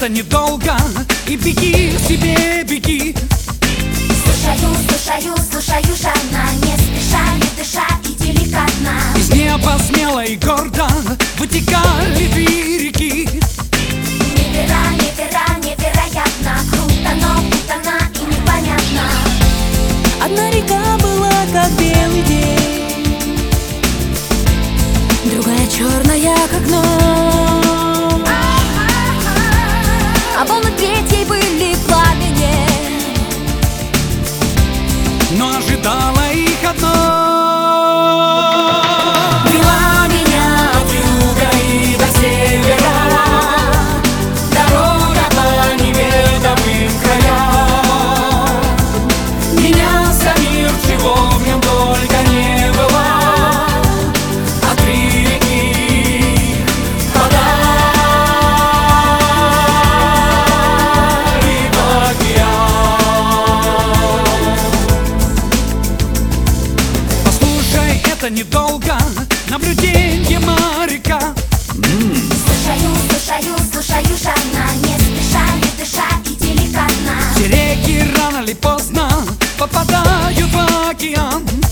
это недолго, и беги себе, беги. Слушаю, жадно, не спеша, не дыша и деликатно. Из неба смело и гордо вытекали две реки. Невероятно, круто, но путано и непонятно. Одна река была как белый день, другая черная как ночь, а волны третьей были в пламени, но ожидала их одно. вела меня от юга и до севера дорога по неведомым краям. Менялся мир, чего в нем только не было, а три реки подали в океан. Послушай, это недолго, наблюдение моряка. Слушаю, жадно, не спеша, не дыша и деликатно. Все реки рано или поздно попадают в океан.